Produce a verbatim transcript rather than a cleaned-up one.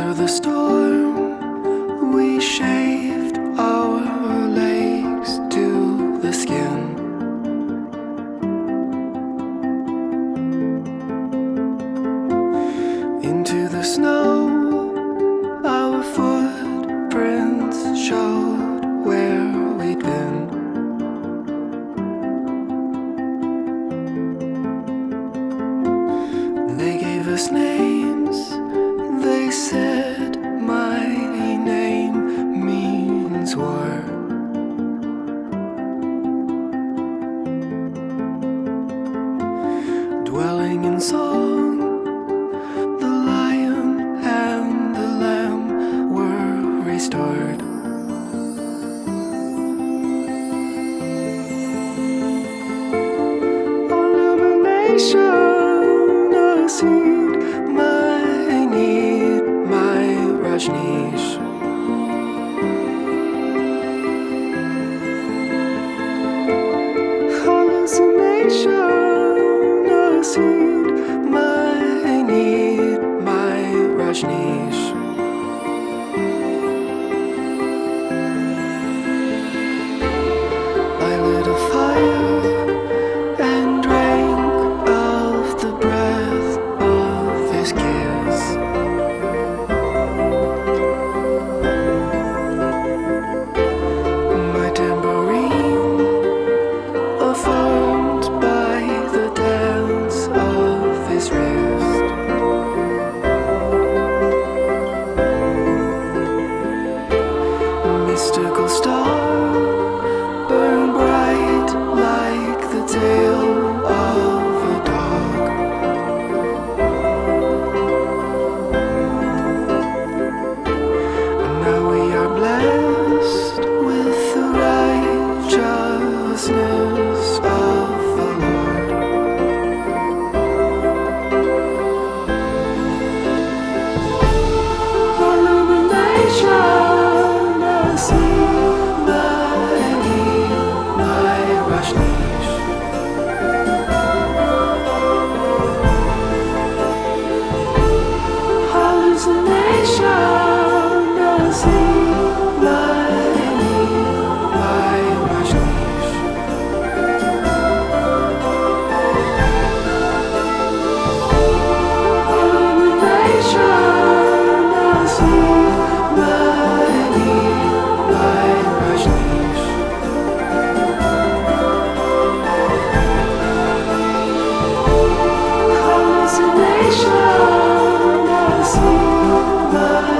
Under the storm, we shaved our legs to the skin. Into the snow, our footprints showed where we'd been. They gave us names, they said my name means war. Dwelling in song, the lion and the lamb were restored. Illumination, a seed, my need, my Rajneesh. Hallucination, a seed, my need, my Rajneesh. I lit a fire and drank of the breath of his kiss. My tambourine, affirmed by the dance of his wrist. Mystical star, burn bright like the tail of a dog. And now we are blessed with the righteousness of the Lord. Illumination, I see my need, my Rajneesh. Hallucination, I see my need, my Rajneesh. Illumination, I see my need, my Rajneesh. Hallucination, I see my